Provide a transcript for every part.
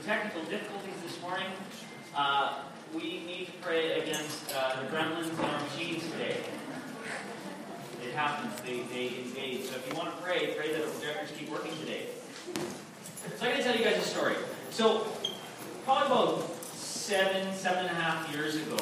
technical difficulties this morning. We need to pray against the gremlins in our machines today. It happens. They invade. So if you want to pray that the projectors keep working today. So I'm going to tell you guys a story. So probably about 7.5 years ago,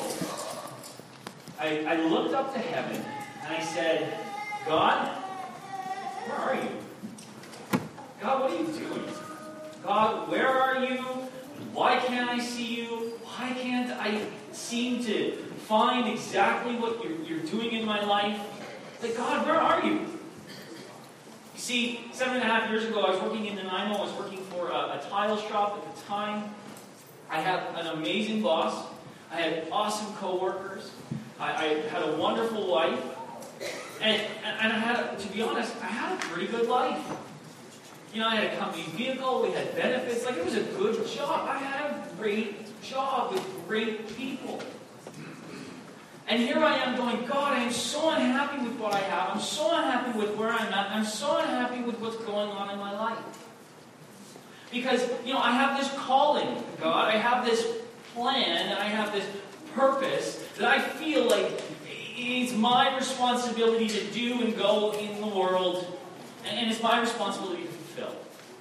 I looked up to heaven and I said, God, where are you? God, what are you doing? God, where are you? Why can't I see you? Why can't I seem to find exactly what you're doing in my life? Like, God, where are you? You see, 7.5 years ago, I was working in Nanaimo. I was working for a tile shop at the time. I had an amazing boss. I had awesome coworkers. I had a wonderful wife. And I had, to be honest, I had a pretty good life. You know, I had a company vehicle, we had benefits, like it was a good job. I had a great job with great people. And here I am going, God, I am so unhappy with what I have. I'm so unhappy with where I'm at. I'm so unhappy with what's going on in my life. Because, you know, I have this calling, God. I have this plan, and I have this purpose that I feel like it's my responsibility to do and go in the world. And it's my responsibility to fulfill.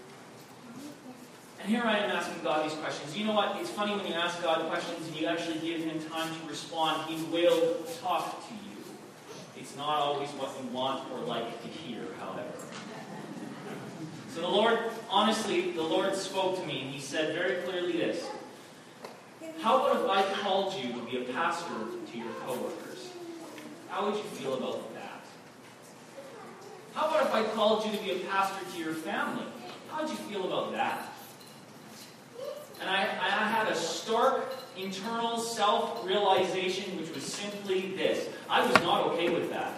And here I am asking God these questions. You know what? It's funny when you ask God questions and you actually give Him time to respond. He will talk to you. It's not always what you want or like to hear, however. So the Lord, honestly, the Lord spoke to me and He said very clearly this. How about if I called you to be a pastor to your coworkers? How would you feel about that? How about if I called you to be a pastor to your family? How would you feel about that? And I had a stark internal self-realization which was simply this. I was not okay with that.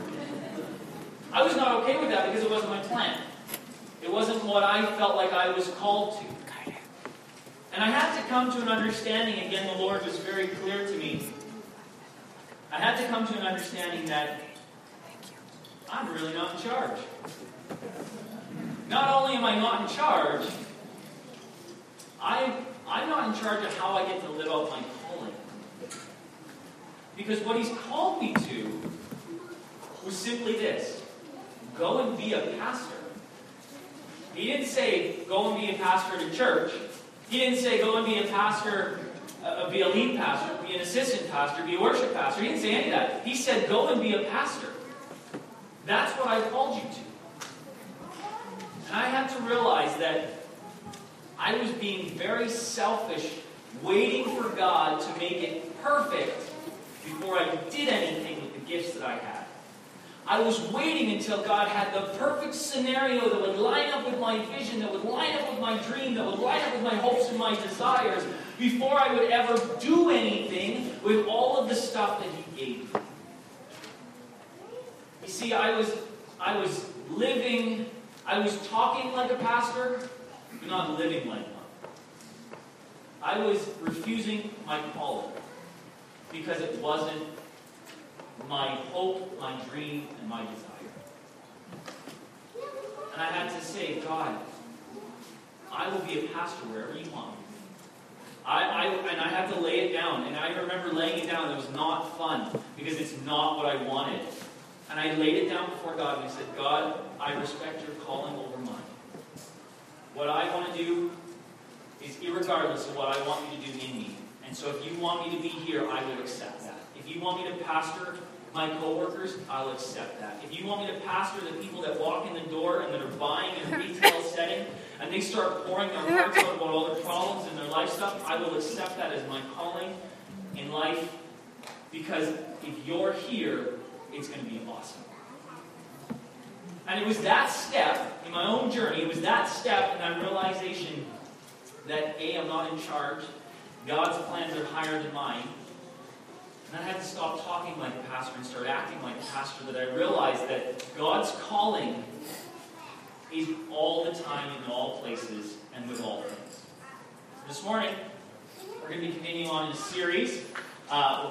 I was not okay with that because it wasn't my plan. It wasn't what I felt like I was called to. And I had to come to an understanding, again, the Lord was very clear to me. I had to come to an understanding that I'm really not in charge. Not only am I not in charge, I'm not in charge of how I get to live out my calling. Because what He's called me to was simply this. Go and be a pastor. He didn't say, go and be a pastor at a church. He didn't say, go and be a pastor, be a lead pastor, be an assistant pastor, be a worship pastor. He didn't say any of that. He said, go and be a pastor. That's what I called you to. And I had to realize that I was being very selfish, waiting for God to make it perfect before I did anything with the gifts that I had. I was waiting until God had the perfect scenario that would line up with my vision, that would line up with my dream, that would line up with my hopes and my desires, before I would ever do anything with all of the stuff that He gave me. You see, I was living, I was talking like a pastor, but not living like one. I was refusing my calling because it wasn't my hope, my dream, and my desire. And I had to say, God, I will be a pastor wherever you want me. And I had to lay it down. And I remember laying it down. It was not fun because it's not what I wanted. And I laid it down before God and I said, God, I respect your calling over mine. What I want to do is irregardless of what I want you to do in me. And so if you want me to be here, I will accept that. If you want me to pastor my coworkers, I'll accept that. If you want me to pastor the people that walk in the door and that are buying in a retail setting, and they start pouring their hearts out about all their problems and their life stuff, I will accept that as my calling in life. Because if you're here, it's going to be awesome. And it was that step in my own journey, it was that step and that realization that A, I'm not in charge, God's plans are higher than mine. And I had to stop talking like a pastor and start acting like a pastor, that I realized that God's calling is all the time, in all places, and with all things. This morning, we're going to be continuing on in a series,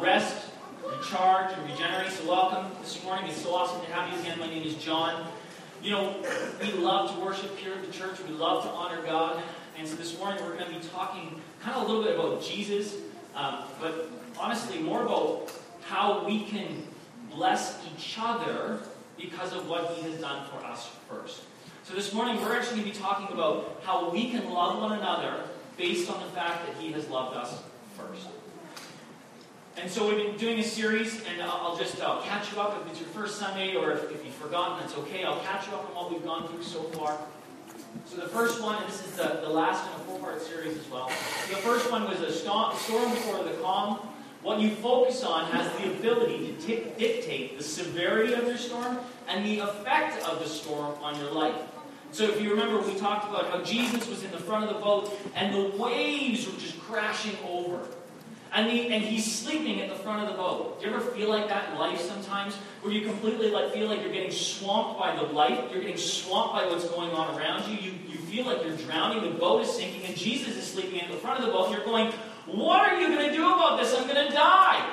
Rest, Recharge, and Regenerate. So welcome this morning. It's so awesome to have you again. My name is John. You know, we love to worship here at the church. We love to honor God. And so this morning we're going to be talking kind of a little bit about Jesus, but honestly more about how we can bless each other because of what He has done for us first. So this morning we're actually going to be talking about how we can love one another based on the fact that He has loved us first. And so we've been doing a series, and I'll catch you up if it's your first Sunday, or if you've forgotten, that's okay. I'll catch you up on what we've gone through so far. So the first one, and this is the last in a four-part series as well. So the first one was a storm before the calm. What you focus on has the ability to dictate the severity of your storm and the effect of the storm on your life. So if you remember, we talked about how Jesus was in the front of the boat, and the waves were just crashing over. And He's sleeping at the front of the boat. Do you ever feel like that in life sometimes? Where you completely feel like you're getting swamped by the light. You're getting swamped by what's going on around you. You feel like you're drowning. The boat is sinking. And Jesus is sleeping at the front of the boat. And you're going, what are you going to do about this? I'm going to die.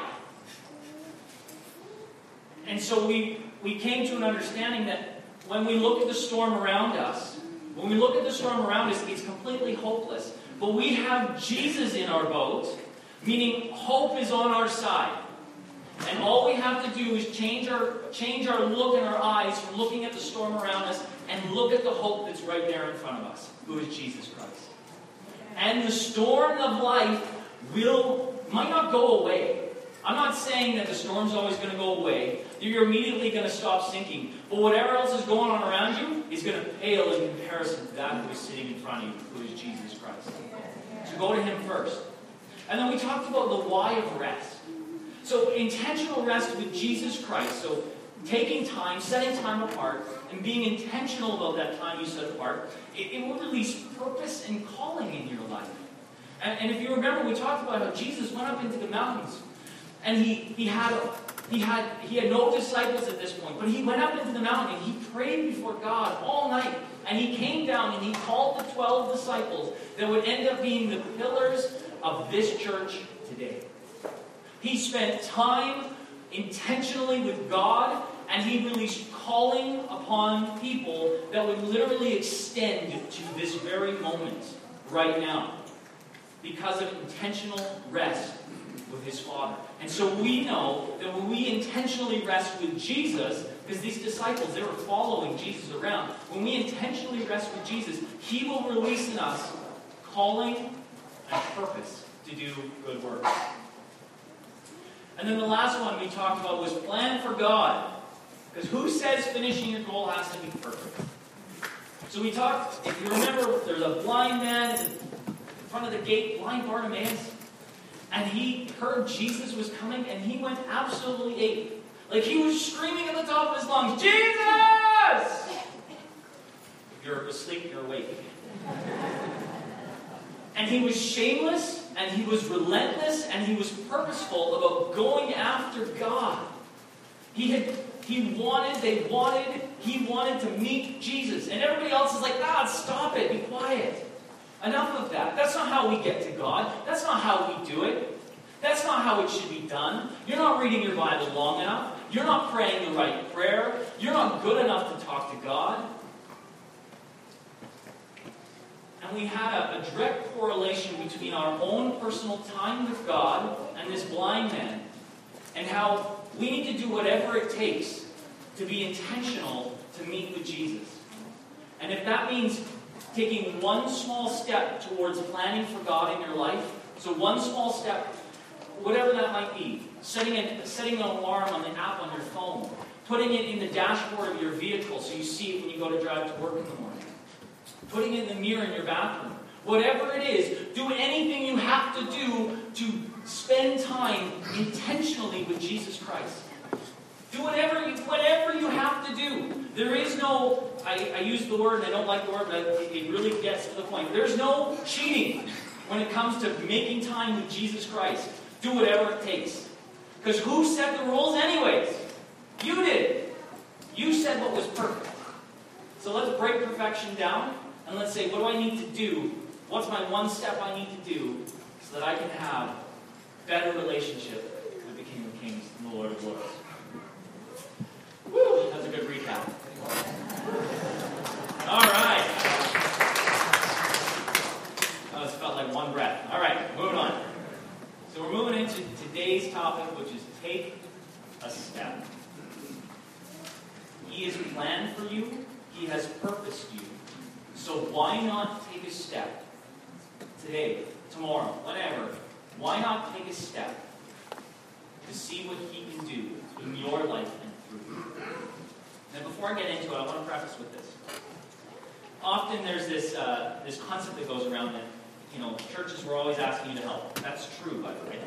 And so we came to an understanding that when we look at the storm around us, it's completely hopeless. But we have Jesus in our boat. Meaning, hope is on our side. And all we have to do is change our look in our eyes from looking at the storm around us and look at the hope that's right there in front of us, who is Jesus Christ. And the storm of life might not go away. I'm not saying that the storm's always going to go away, that you're immediately going to stop sinking. But whatever else is going on around you is going to pale in comparison to that who is sitting in front of you, who is Jesus Christ. So go to Him first. And then we talked about the why of rest. So intentional rest with Jesus Christ. So taking time, setting time apart, and being intentional about that time you set apart, it will release purpose and calling in your life. And if you remember, we talked about how Jesus went up into the mountains. And he had no disciples at this point. But He went up into the mountain and He prayed before God all night. And He came down and He called the 12 disciples that would end up being the pillars of this church today. He spent time intentionally with God, and He released calling upon people that would literally extend to this very moment right now because of intentional rest with His Father. And so we know that when we intentionally rest with Jesus, because these disciples, they were following Jesus around, when we intentionally rest with Jesus, He will release in us calling and purpose to do good work. And then the last one we talked about was plan for God. Because who says finishing your goal has to be perfect? So we talked, if you remember, there's a blind man in front of the gate, blind Bartimaeus, and he heard Jesus was coming, and he went absolutely ape. Like he was screaming at the top of his lungs, Jesus! If you're asleep, you're awake. And he was shameless, and he was relentless, and he was purposeful about going after God. He wanted to meet Jesus. And everybody else is like, God, stop it, be quiet. Enough of that. That's not how we get to God. That's not how we do it. That's not how it should be done. You're not reading your Bible long enough. You're not praying the right prayer. You're not good enough to talk to God. And we had a direct correlation between our own personal time with God and this blind man, and how we need to do whatever it takes to be intentional to meet with Jesus. And if that means taking one small step towards planning for God in your life, so one small step, whatever that might be, setting an alarm on the app on your phone, putting it in the dashboard of your vehicle so you see it when you go to drive to work in the morning, putting it in the mirror in your bathroom. Whatever it is, do anything you have to do to spend time intentionally with Jesus Christ. Do whatever you have to do. There is no, I use the word, I don't like the word, but it really gets to the point. There's no cheating when it comes to making time with Jesus Christ. Do whatever it takes. Because who set the rules anyways? You did. You said what was perfect. So let's break perfection down. And let's say, what do I need to do? What's my one step I need to do so that I can have better relationship with the King of Kings and the Lord of Lords? Woo! That's a good recap. today's topic, which is take a step. He has planned for you. He has purposed you. So why not take a step today, tomorrow, whenever? Why not take a step to see what He can do in your life and through you? Now, before I get into it, I want to preface with this. Often there's this concept that goes around that, churches were always asking you to help. That's true, by the way.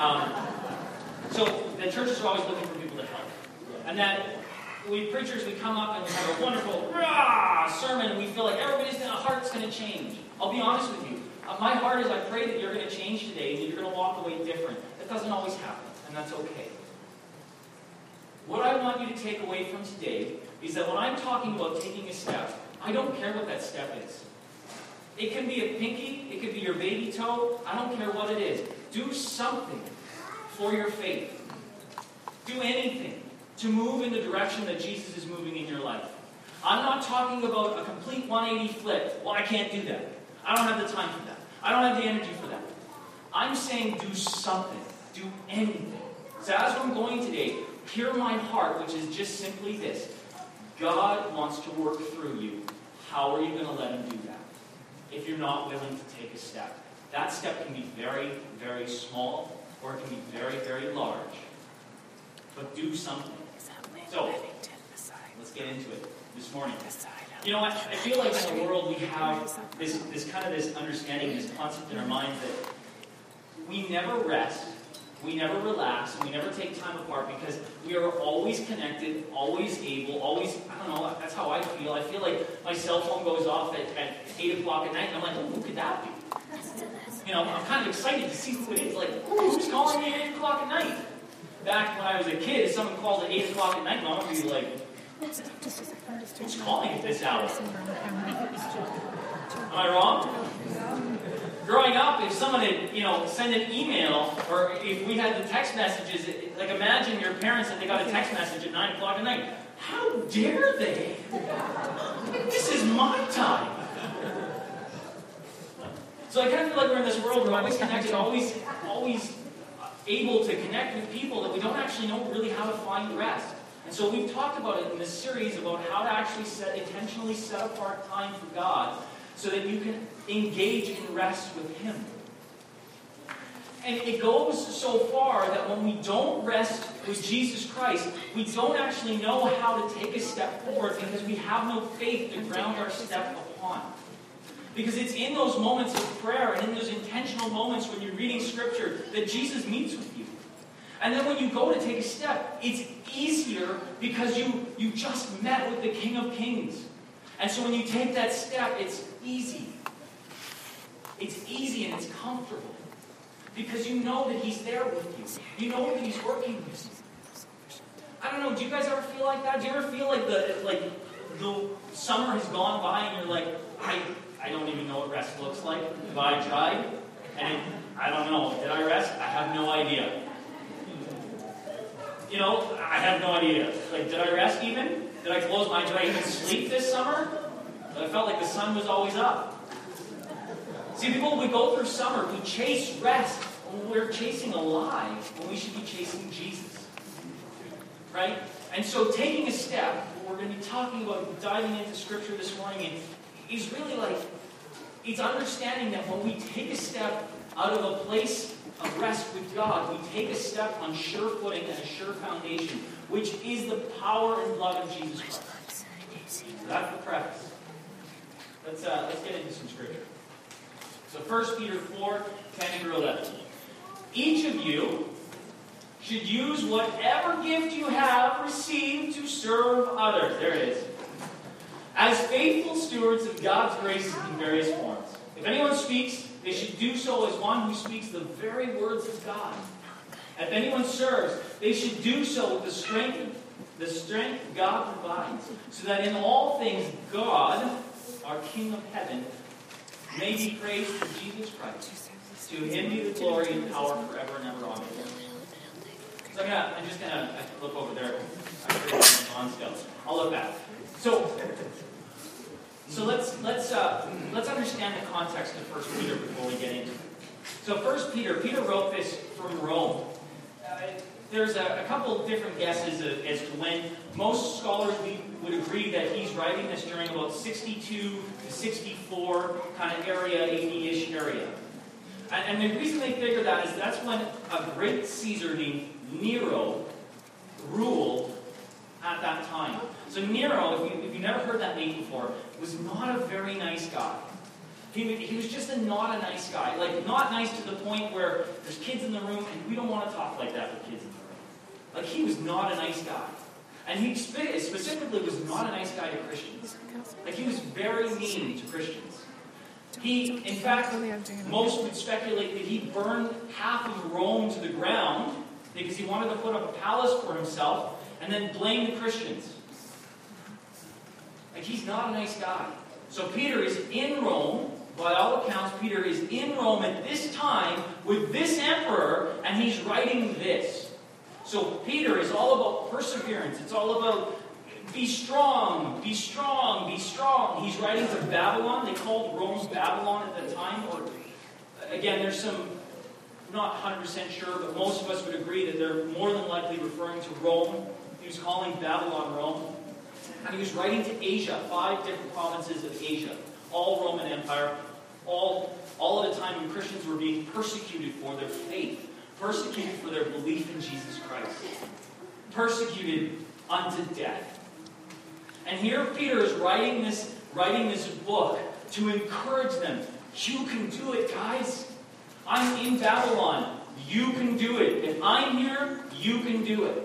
So the churches are always looking for people to help. And that we preachers, we come up and we have a wonderful sermon, and we feel like everybody's heart's going to change. I'll be honest with you. My heart is I pray that you're going to change today and you're going to walk away different. That doesn't always happen, and that's okay. What I want you to take away from today is that when I'm talking about taking a step, I don't care what that step is. It can be a pinky, it could be your baby toe, I don't care what it is. Do something for your faith. Do anything to move in the direction that Jesus is moving in your life. I'm not talking about a complete 180 flip. Well, I can't do that. I don't have the time for that. I don't have the energy for that. I'm saying do something. Do anything. So as I'm going today, hear my heart, which is just simply this. God wants to work through you. How are you going to let Him do that? If you're not willing to take a step. That step can be very, very small, or it can be very, very large. But do something. So, let's get into it this morning. I feel like in the world we have this understanding, this concept in our minds that we never rest, we never relax, and we never take time apart because we are always connected, always able, always, I don't know, that's how I feel. I feel like my cell phone goes off at 8 o'clock at night, and I'm like, who could that be? I'm kind of excited to see who it is. Like, who's calling me at 8 o'clock at night? Back when I was a kid, if someone called at 8 o'clock at night, Mom would be like, who's calling at this hour? Am I wrong? Growing up, if someone had, sent an email, or if we had the text messages, like imagine your parents that they got a text message at 9 o'clock at night. How dare they? This is my time. So I kind of feel like we're in this world, we're always connected, always able to connect with people that we don't actually know really how to find rest. And so we've talked about it in this series about how to actually intentionally set apart time for God so that you can engage in rest with Him. And it goes so far that when we don't rest with Jesus Christ, we don't actually know how to take a step forward because we have no faith to ground our step upon. Because it's in those moments of prayer and in those intentional moments when you're reading Scripture that Jesus meets with you. And then when you go to take a step, it's easier because you just met with the King of Kings. And so when you take that step, it's easy. It's easy and it's comfortable. Because you know that He's there with you. You know that He's working with you. I don't know, do you guys ever feel like that? Do you ever feel like the summer has gone by and you're like, I don't even know what rest looks like. Have I tried? And I don't know. Did I rest? I have no idea. I have no idea. Did I rest even? Did I close my eyes? Did I even sleep this summer? I felt like the sun was always up. See, people, we go through summer, we chase rest when we're chasing a lie, when we should be chasing Jesus. Right? And so taking a step, what we're going to be talking about, diving into Scripture this morning, is really it's understanding that when we take a step out of a place of rest with God, we take a step on sure footing and a sure foundation, which is the power and blood of Jesus Christ. So that's the preface. Let's get into some Scripture. So 1 Peter 4, 10 through 11. Each of you should use whatever gift you have received to serve others. There it is. As faithful stewards of God's grace in various forms. If anyone speaks, they should do so as one who speaks the very words of God. If anyone serves, they should do so with the strength God provides, so that in all things God, our King of heaven, may be praised through Jesus Christ. To Him be the glory and power forever and ever. Amen. So I'm just going to look over there. On still. I'll look back. So let's understand the context of 1 Peter before we get into it. So 1 Peter wrote this from Rome. there's a couple different guesses as to when. Most scholars would agree that he's writing this during about 62 to 64 kind of area, AD-ish area. And the reason they figure that is that's when a great Caesar named Nero ruled at that time. So Nero, if you never heard that name before, was not a very nice guy. He was just not a nice guy. Like, not nice to the point where there's kids in the room, and we don't want to talk like that with kids in the room. Like, he was not a nice guy. And he specifically was not a nice guy to Christians. Like, he was very mean to Christians. He, in fact, most would speculate that he burned half of Rome to the ground because he wanted to put up a palace for himself and then blame the Christians. Like, he's not a nice guy. So Peter is in Rome. By all accounts, Peter is in Rome at this time with this emperor, and he's writing this. So Peter is all about perseverance. It's all about be strong, be strong, be strong. He's writing to Babylon. They called Rome Babylon at the time. Or, again, there's some, not 100% sure, but most of us would agree that they're more than likely referring to Rome. He was calling Babylon Rome. And he was writing to Asia, 5 different provinces of Asia, all Roman Empire, all at a time when Christians were being persecuted for their faith, persecuted for their belief in Jesus Christ, persecuted unto death. And here Peter is writing this book to encourage them. You can do it, guys. I'm in Babylon. You can do it. If I'm here, you can do it.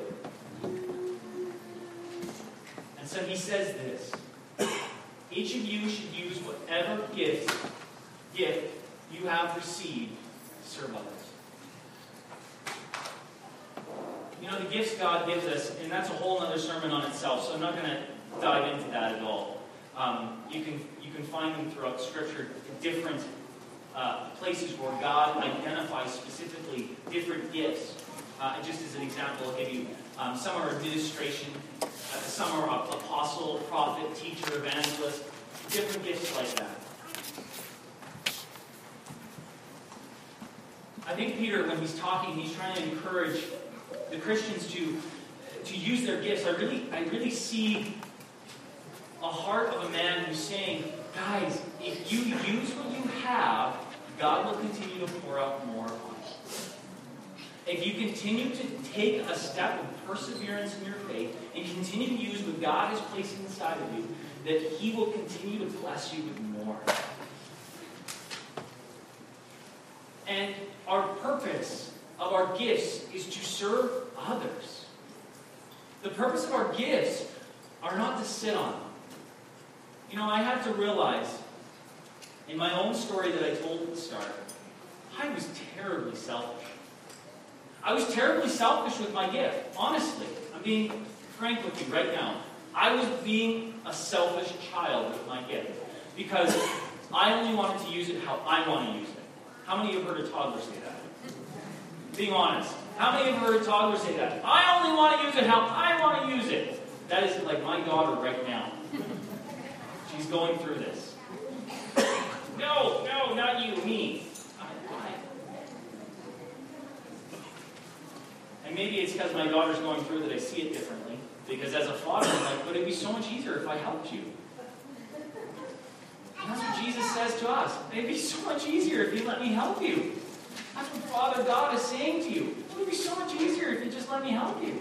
And so he says this. Each of you should use whatever gift you have received to serve others. You know, the gifts God gives us, and that's a whole other sermon on itself, so I'm not going to dive into that at all. You can find them throughout Scripture, different places where God identifies specifically different gifts. Just as an example, I'll give you some are administration, some are apostle, prophet, teacher, evangelist, different gifts like that. I think Peter, when he's talking, he's trying to encourage the Christians to use their gifts. I really see a heart of a man who's saying, guys, if you use what you have, God will continue to pour out more on you. If you continue to take a step of perseverance in your faith and continue to use what God has placed inside of you, that He will continue to bless you with more. And our purpose of our gifts is to serve others. The purpose of our gifts are not to sit on them. You know, I had to realize in my own story that I told at the start, I was terribly selfish. I was terribly selfish with my gift. Honestly, I'm being frank with you right now. I was being a selfish child with my gift because I only wanted to use it how I want to use it. How many of you have heard a toddler say that? Being honest. How many of you have heard a toddler say that? I only want to use it how I want to use it. That is like my daughter right now. She's going through this. No, not you, me. And maybe it's because my daughter's going through that I see it differently. Because as a father, I'm like, would it be so much easier if I helped you? And that's what Jesus says to us. It'd be so much easier if you let me help you. That's what Father God is saying to you. It would be so much easier if you just let me help you.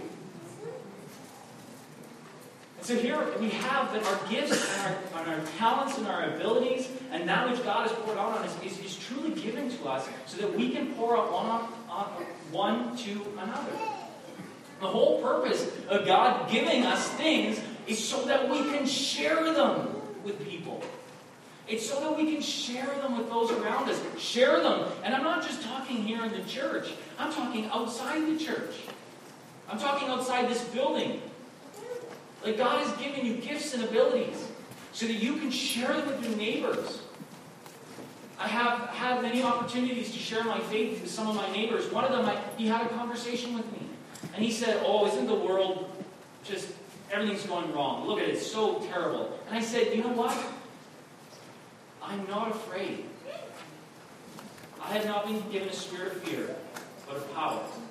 And so here we have that our gifts and our talents and our abilities and that which God has poured out on us is truly given to us so that we can pour out one to another. The whole purpose of God giving us things is so that we can share them with people. It's so that we can share them with those around us. Share them. And I'm not just talking here in the church. I'm talking outside the church. I'm talking outside this building. Like God has given you gifts and abilities so that you can share them with your neighbors. I have had many opportunities to share my faith with some of my neighbors. One of them, he had a conversation with me. And he said, oh, isn't the world just, everything's going wrong. Look at it, it's so terrible. And I said, you know what? I'm not afraid. I have not been given a spirit of fear, but of power. And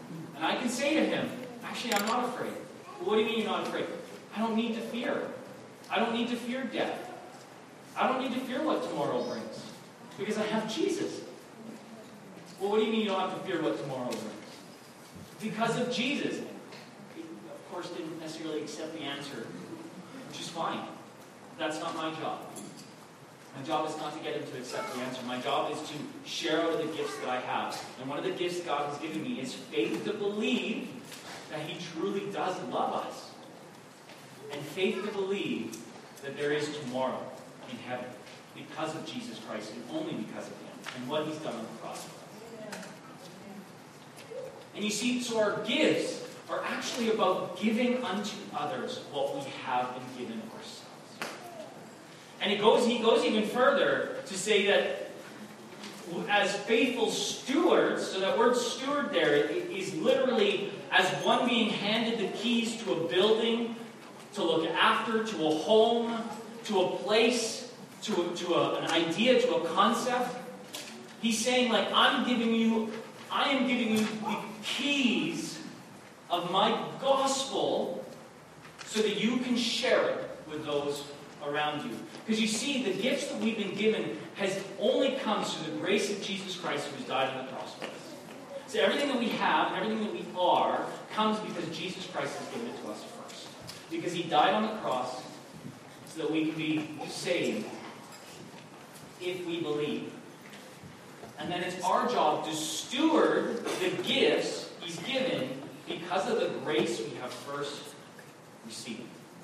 And I can say to him, actually, I'm not afraid. Well, what do you mean you're not afraid? I don't need to fear. I don't need to fear death. I don't need to fear what tomorrow brings. Because I have Jesus. Well, what do you mean you don't have to fear what tomorrow brings? Because of Jesus. He, of course, didn't necessarily accept the answer, which is fine. That's not my job. My job is not to get him to accept the answer. My job is to share out of the gifts that I have. And one of the gifts God has given me is faith to believe that he truly does love us. And faith to believe that there is tomorrow in heaven because of Jesus Christ and only because of him and what he's done on the cross for us. And you see, so our gifts are actually about giving unto others what we have been given ourselves. And he goes even further to say that as faithful stewards, so that word steward there is literally as one being handed the keys to a building, to look after, to a home, to a place, to an idea, to a concept. He's saying, like, I am giving you the keys of my gospel so that you can share it with those around you. Because you see, the gifts that we've been given has only come through the grace of Jesus Christ who has died on the cross for us. So everything that we have and everything that we are comes because Jesus Christ has given it to us first. Because he died on the cross so that we can be saved if we believe. And then it's our job to steward the gifts he's given because of the grace we have first received.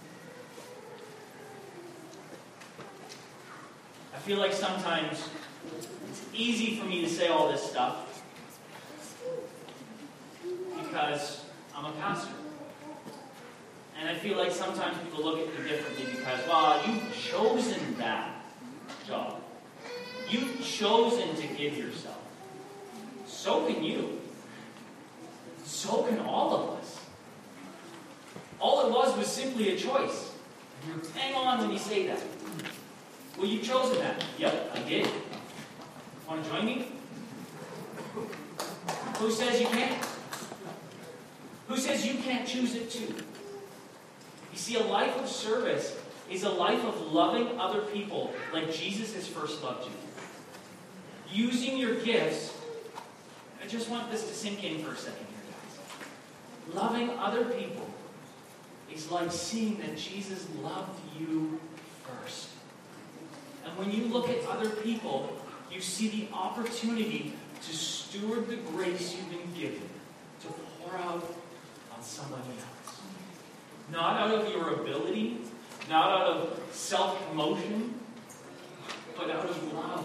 I feel like sometimes it's easy for me to say all this stuff because I'm a pastor. And I feel like sometimes people look at me differently because, well, you've chosen that job. You've chosen to give yourself. So can you. So can all of us. All it was simply a choice. Hang on when you say that. Well, you've chosen that. Yep, I did. Want to join me? Who says you can't? Who says you can't choose it too? You see, a life of service is a life of loving other people like Jesus has first loved you. Using your gifts. I just want this to sink in for a second here, guys. Loving other people is like seeing that Jesus loved you first. And when you look at other people, you see the opportunity to steward the grace you've been given, to pour out on somebody else. Not out of your ability, not out of self-promotion, but out of love.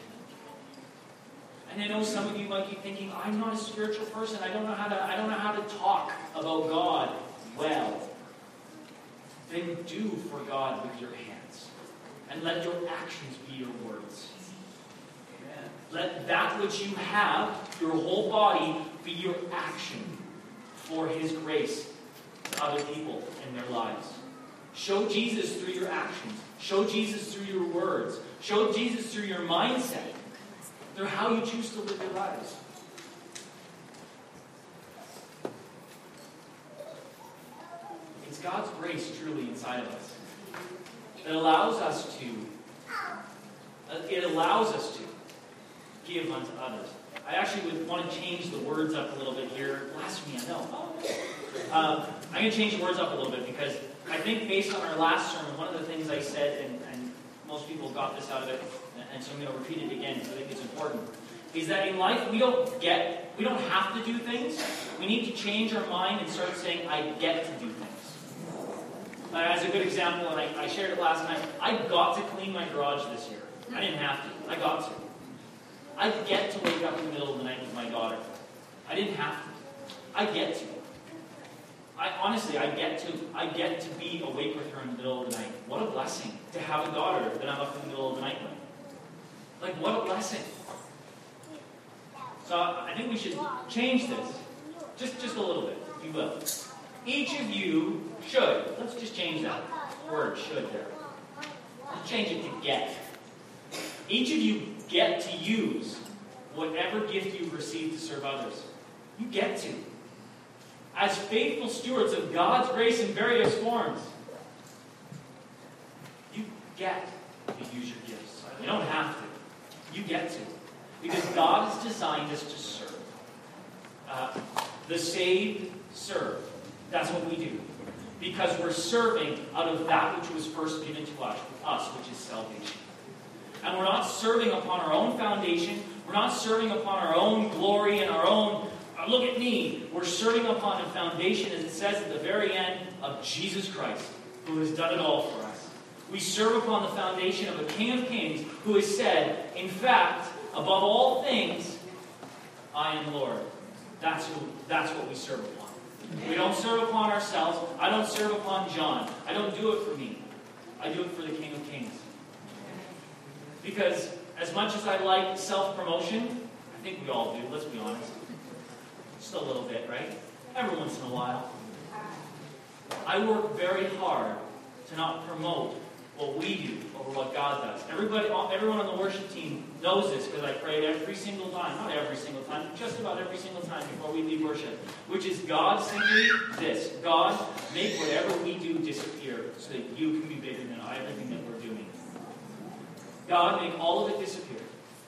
And I know some of you might be thinking, I'm not a spiritual person. I don't know how to talk about God well. Then do for God with your hands. And let your actions be your words. Amen. Let that which you have, your whole body, be your action for his grace to other people in their lives. Show Jesus through your actions. Show Jesus through your words. Show Jesus through your mindset. Through how you choose to live your lives. It's God's grace truly inside of us that allows us to give unto others. I actually would want to change the words up a little bit here. Blasphemy, I know. I'm going to change the words up a little bit because I think based on our last sermon, one of the things I said, and most people got this out of it, and so I'm going to repeat it again because I think it's important, is that in life we don't have to do things. We need to change our mind and start saying, I get to do things. As a good example, and I shared it last night, I got to clean my garage this year. I didn't have to. I got to. I get to wake up in the middle of the night with my daughter. I didn't have to. I get to. I get to be awake with her in the middle of the night. What a blessing to have a daughter that I'm up in the middle of the night with. Like, what a blessing. So I think we should change this. Just a little bit, if you will. Each of you should. Let's just change that word, should, there. Let's change it to get. Each of you get to use whatever gift you've received to serve others. You get to. as faithful stewards of God's grace in various forms. You get to use your gifts. You don't have to. You get to. Because God has designed us to serve. The saved serve. That's what we do. Because we're serving out of that which was first given to us, which is salvation. And we're not serving upon our own foundation. We're not serving upon our own glory and our own, look at me. We're serving upon a foundation, as it says at the very end, of Jesus Christ, who has done it all for us. We serve upon the foundation of a King of Kings who has said, in fact, above all things, I am Lord. That's what we serve upon. We don't serve upon ourselves. I don't serve upon John. I don't do it for me. I do it for the King of Kings. Because as much as I like self-promotion, I think we all do, let's be honest. Just a little bit, right? Every once in a while. I work very hard to not promote what we do over what God does. Everyone on the worship team knows this because I pray every single time. Not every single time, just about every single time before we leave worship. Which is God simply this. God, make whatever we do disappear so that you can be bigger than everything that we're doing. God, make all of it disappear.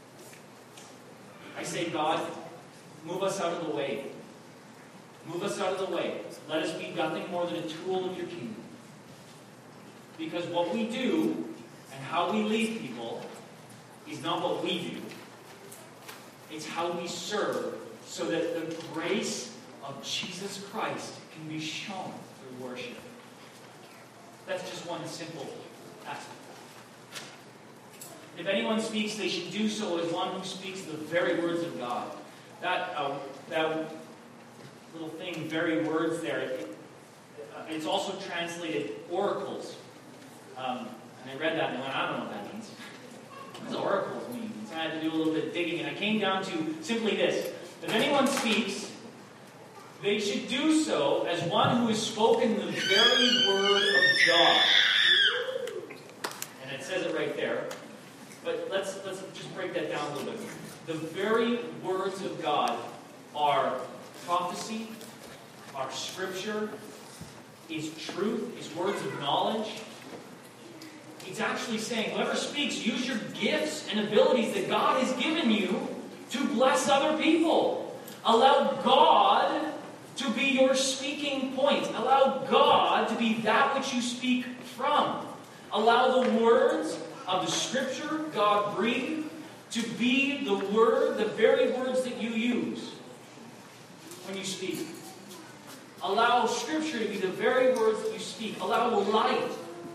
I say, God, move us out of the way. Move us out of the way. Let us be nothing more than a tool of your kingdom. Because what we do and how we lead people is not what we do. It's how we serve so that the grace of Jesus Christ can be shown through worship. That's just one simple aspect. If anyone speaks, they should do so as one who speaks the very words of God. That little thing, very words there, it's also translated oracles. And I read that and I went, I don't know what that means. What does oracles mean? So I had to do a little bit of digging, and I came down to simply this. If anyone speaks, they should do so as one who has spoken the very word of God. And it says it right there. But let's just break that down a little bit. The very words of God are prophecy, are scripture, is truth, is words of knowledge. He's actually saying, whoever speaks, use your gifts and abilities that God has given you to bless other people. Allow God to be your speaking point. Allow God to be that which you speak from. Allow the words of the Scripture God breathed to be the word, the very words that you use when you speak. Allow Scripture to be the very words that you speak. Allow light.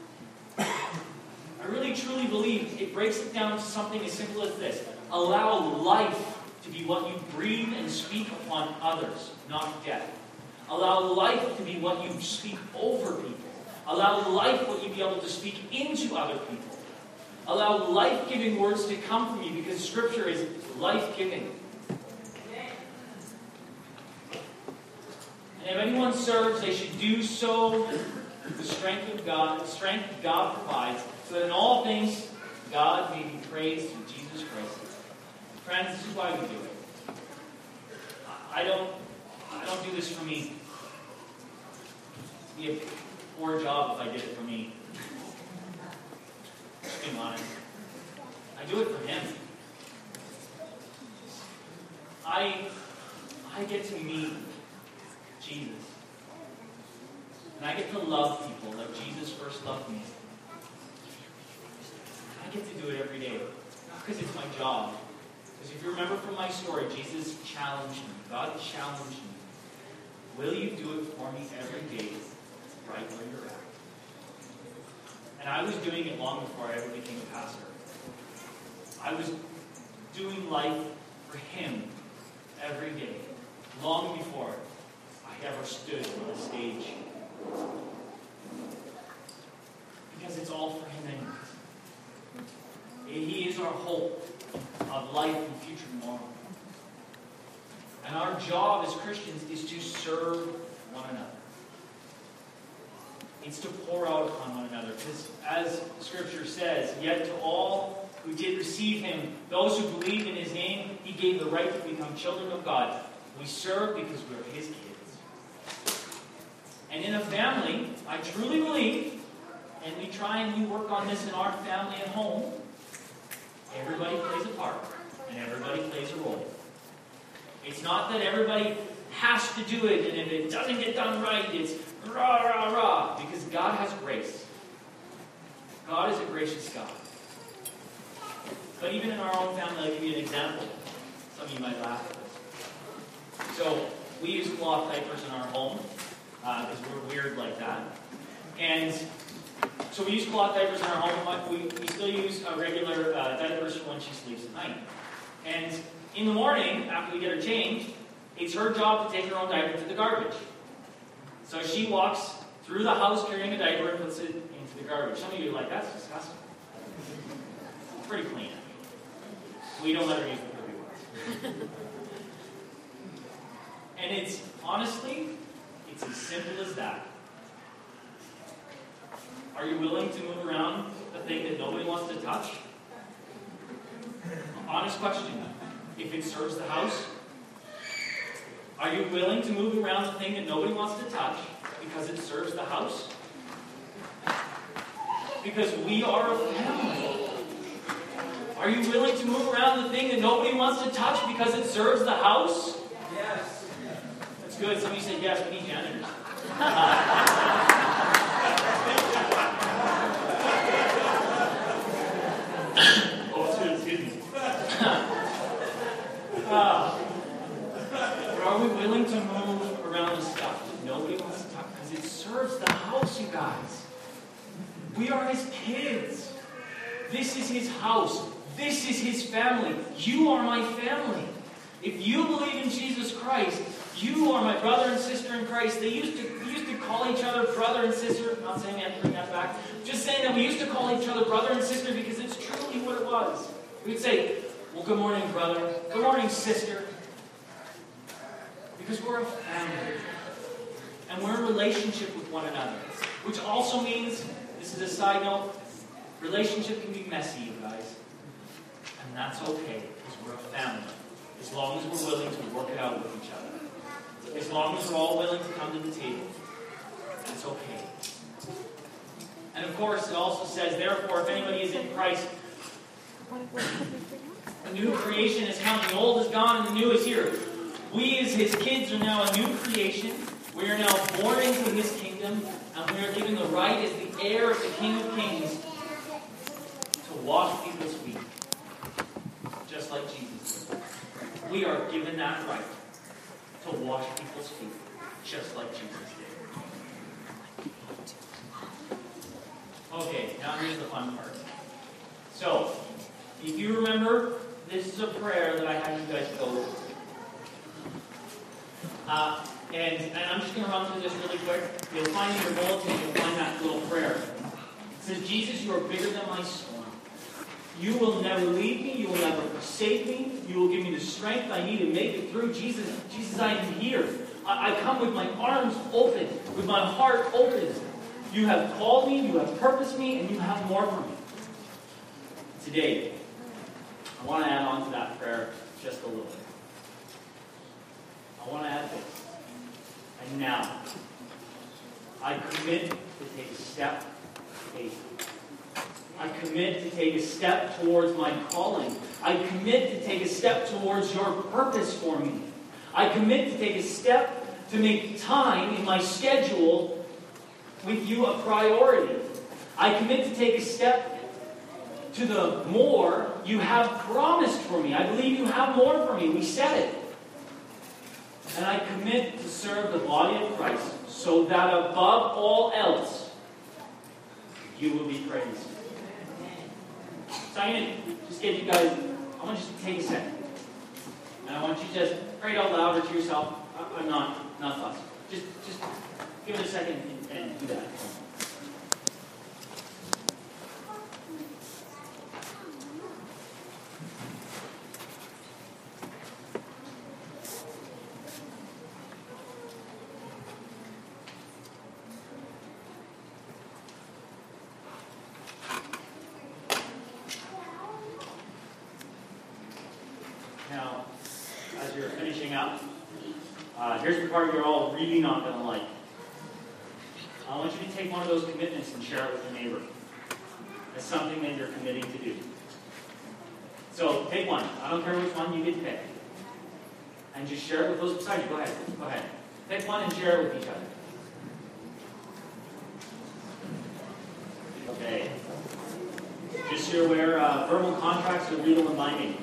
I really truly believe it breaks it down to something as simple as this. Allow life to be what you breathe and speak upon others, not death. Allow life to be what you speak over people. Allow life what you be able to speak into other people. Allow life-giving words to come from you because Scripture is life-giving. And if anyone serves, they should do so with the strength of God, the strength God provides, so that in all things God may be praised through Jesus Christ. Friends, this is why we do it. I don't do this for me. It'd be a poor job if I did it for me. Just being honest. I do it for Him. I get to meet Jesus. And I get to love people like Jesus first loved me. I get to do it every day. Not because it's my job. Because if you remember from my story, Jesus challenged me. God challenged me. Will you do it for me every day, right where you're at? And I was doing it long before I ever became a pastor. I was doing life for Him every day, long before I ever stood on a stage. Because it's all for Him anyways. He is our hope of life and future tomorrow. And our job as Christians is to serve one another. It's to pour out upon one another. Because as Scripture says, yet to all who did receive Him, those who believed in His name, He gave the right to become children of God. We serve because we're His kids. And in a family, I truly believe, and we try and we work on this in our family at home, everybody plays a part, and everybody plays a role. It's not that everybody has to do it, and if it doesn't get done right, it's rah, rah, rah, because God has grace. God is a gracious God. But even in our own family, I'll give you an example. Some of you might laugh at this. So, we use cloth diapers in our home, because we're weird like that. And so we use cloth diapers in our home. We still use regular diapers for when she sleeps at night. And in the morning, after we get her changed, it's her job to take her own diaper to the garbage. So she walks through the house carrying a diaper and puts it into the garbage. Some of you are like, that's disgusting. It's pretty clean. We don't let her use the dirty ones. And it's, honestly, it's as simple as that. Are you willing to move around the thing that nobody wants to touch? Honest question. If it serves the house, are you willing to move around the thing that nobody wants to touch because it serves the house? Because we are a family. Are you willing to move around the thing that nobody wants to touch because it serves the house? Yes. That's good. Some of you said yes. We need janitors. Excuse me. But are we willing to move around the stuff that nobody wants to touch because it serves the house, you guys? We are His kids. This is His house. This is His family. You are my family. If you believe in Jesus Christ, you are my brother and sister in Christ. We used to call each other brother and sister. I'm not saying we have to bring that back. Just saying that we used to call each other brother and sister because it's truly what it was. We'd say, well, good morning, brother. Good morning, sister. Because we're a family. And we're in relationship with one another. Which also means, this is a side note, relationship can be messy, you guys. And that's okay, because we're a family. As long as we're willing to work it out with each other. As long as we're all willing to come to the table. It's okay. And of course, it also says, therefore, if anybody is in Christ, a new creation has come. The old is gone and the new is here. We as His kids are now a new creation. We are now born into His kingdom. And we are given the right as the heir of the King of Kings to wash people's feet. Just like Jesus did. We are given that right to wash people's feet. Just like Jesus did. Okay, now here's the fun part. So, if you remember, this is a prayer that I had you guys go over. And I'm just going to run through this really quick. You'll find in your bulletin, you'll find that little prayer. It says, Jesus, you are bigger than my storm. You will never leave me. You will never forsake me. You will give me the strength I need to make it through. Jesus, I am here. I come with my arms open, with my heart open. You have called me, you have purposed me, and you have more for me. Today, I want to add on to that prayer just a little bit. I want to add this. And now, I commit to take a step of faith. I commit to take a step towards my calling. I commit to take a step towards your purpose for me. I commit to take a step to make time in my schedule with you a priority. I commit to take a step to the more you have promised for me. I believe you have more for me. We said it. And I commit to serve the body of Christ so that above all else, you will be praised. So I'm going to just give you guys, I want you to take a second. And I want you to just pray it out loud or to yourself. I'm not fussed. Just give it a second and do that. Now, as you're finishing up, here's the part you're all really not going to like. I want you to take one of those commitments and share it with your neighbor. As something that you're committing to do. So pick one. I don't care which one you get to pick. And just share it with those beside you. Go ahead. Go ahead. Pick one and share it with each other. Okay. Just so you're aware, verbal contracts are legal and binding.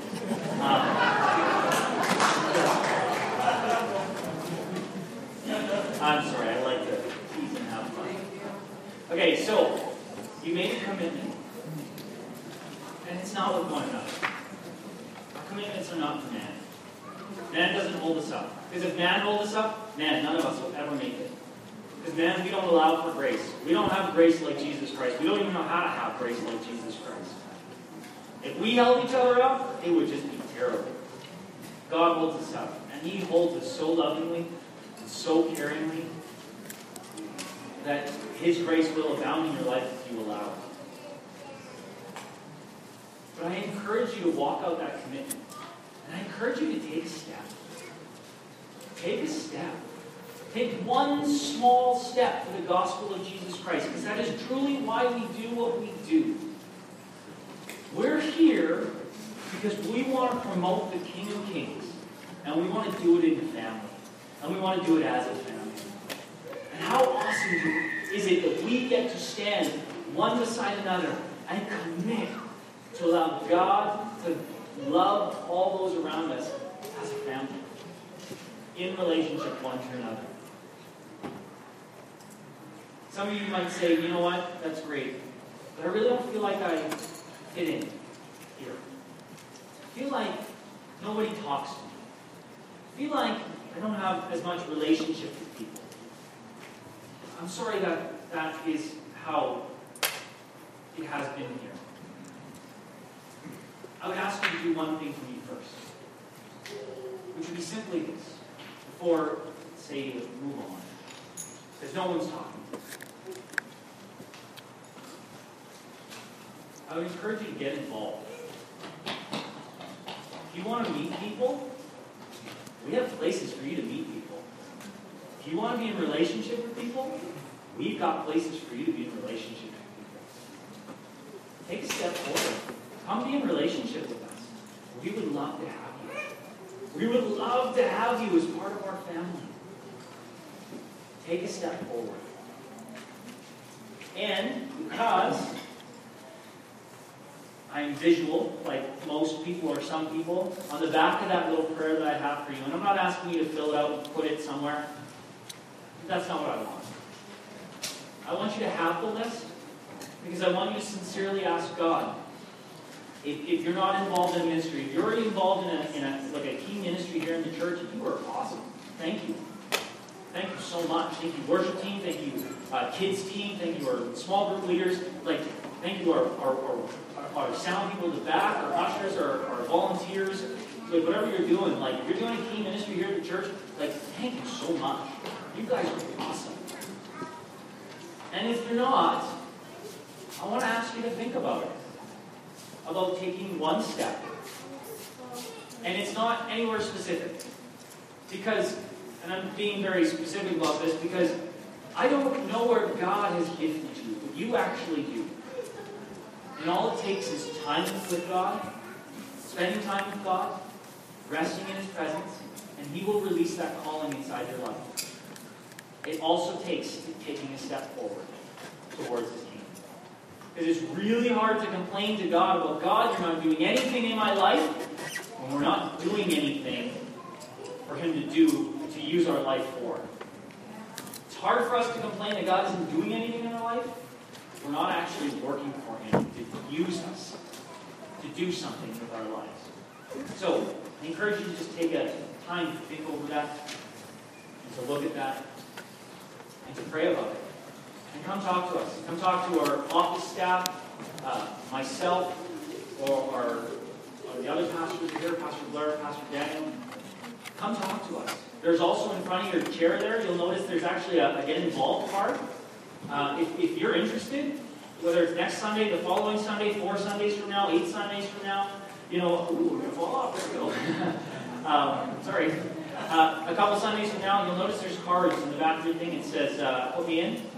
I'm sorry, I like to tease and have fun. Okay, so you made a commitment. And it's not with one another. Our commitments are not for man. Man doesn't hold us up. Because if man holds us up, man, none of us will ever make it. Because man, we don't allow for grace. We don't have grace like Jesus Christ. We don't even know how to have grace like Jesus Christ. If we held each other up, it would just be terrible. God holds us up. And He holds us so lovingly and so caringly that His grace will abound in your life if you allow it. But I encourage you to walk out that commitment. And I encourage you to take a step. Take a step. Take one small step for the gospel of Jesus Christ, because that is truly why we do what we do. We're here because we want to promote the King of Kings, and we want to do it in the family, and we want to do it as a family. And how awesome is it that we get to stand one beside another and commit to allow God to love all those around us as a family, in relationship one to another. Some of you might say, you know what, that's great, but I really don't feel like I fit in here. I feel like nobody talks to me. I feel like I don't have as much relationship with people. I'm sorry that is how it has been here. I would ask you to do one thing for me first, which would be simply this, before, say, you move on, because no one's talking. I would encourage you to get involved. If you want to meet people, we have places for you to meet people. If you want to be in relationship with people, we've got places for you to be in relationship with people. Take a step forward. Come be in relationship with us. We would love to have you. We would love to have you as part of our family. Take a step forward. And because I'm visual, like most people or some people, on the back of that little prayer that I have for you, and I'm not asking you to fill it out and put it somewhere. That's not what I want. I want you to have the list because I want you to sincerely ask God. If you're not involved in ministry, if you're already involved in a key ministry here in the church, you are awesome. Thank you. Thank you so much. Thank you, worship team. Thank you, kids team. Thank you, our small group leaders. Thank you, our sound people in the back, our ushers, our volunteers. Whatever you're doing, if you're doing a key ministry here at the church, thank you so much. You guys are awesome. And if you're not, I want to ask you to think about it. About taking one step. And it's not anywhere specific. Because, and I'm being very specific about this, because I don't know where God has gifted you, but you actually do. And all it takes is time with God, spending time with God, resting in His presence, and He will release that calling inside your life. It also takes taking a step forward towards His kingdom. Because it's really hard to complain to God about, God, you're not doing anything in my life, when we're not doing anything for Him to use our life for. It's hard for us to complain that God isn't doing anything in our life. We're not actually working for Him to use us, to do something with our lives. So, I encourage you to just take a time to think over that, and to look at that, and to pray about it. And come talk to us. Come talk to our office staff, myself, or the other pastors here, Pastor Blair, Pastor Daniel. Come talk to us. There's also in front of your chair there, you'll notice there's actually a Get Involved card. If you're interested, whether it's next Sunday, the following Sunday, 4 Sundays from now, 8 Sundays from now, we're going to fall off. There we go. Sorry. A couple Sundays from now, you'll notice there's cards in the back of your thing. It says, put me in.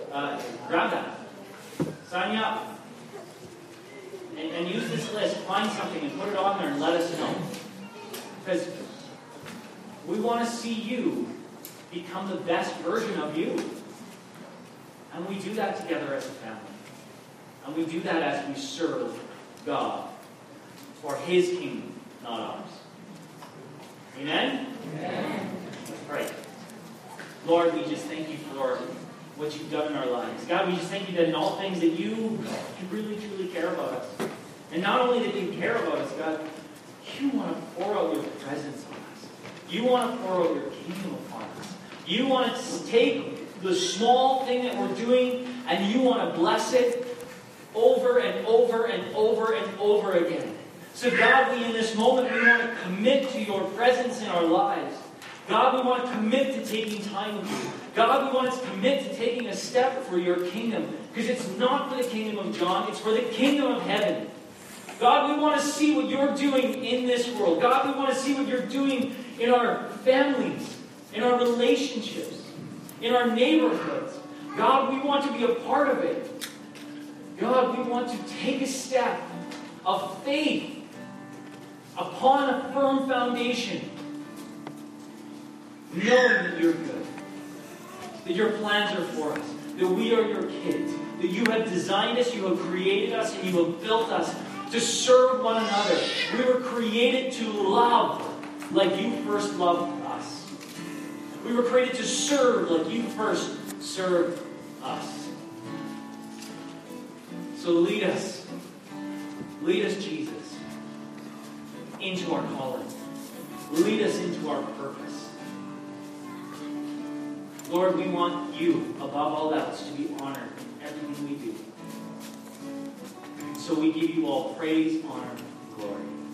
grab that. Sign you up. And use this list. Find something and put it on there and let us know. Because we want to see you become the best version of you. And we do that together as a family. And we do that as we serve God for His kingdom, not ours. Amen? Amen. Let's pray. Lord, we just thank you for what you've done in our lives. God, we just thank you that in all things that you really, truly care about us. And not only that you care about us, God, you want to pour out your presence on us. You want to pour out your kingdom upon us. You want to take the small thing that we're doing and you want to bless it over and over and over and over again. So God, we in this moment, we want to commit to your presence in our lives. God, we want to commit to taking time with you. God, we want to commit to taking a step for your kingdom. Because it's not for the kingdom of John, it's for the kingdom of heaven. God, we want to see what you're doing in this world. God, we want to see what you're doing in our families, in our relationships, in our neighborhoods. God, we want to be a part of it. God, we want to take a step of faith upon a firm foundation, knowing that you're good, that your plans are for us, that we are your kids, that you have designed us, you have created us, and you have built us to serve one another. We were created to love like you first loved us. We were created to serve like you first served us. So lead us, Jesus, into our calling. Lead us into our purpose. Lord, we want you, above all else, to be honored in everything we do. So we give you all praise, honor, and glory.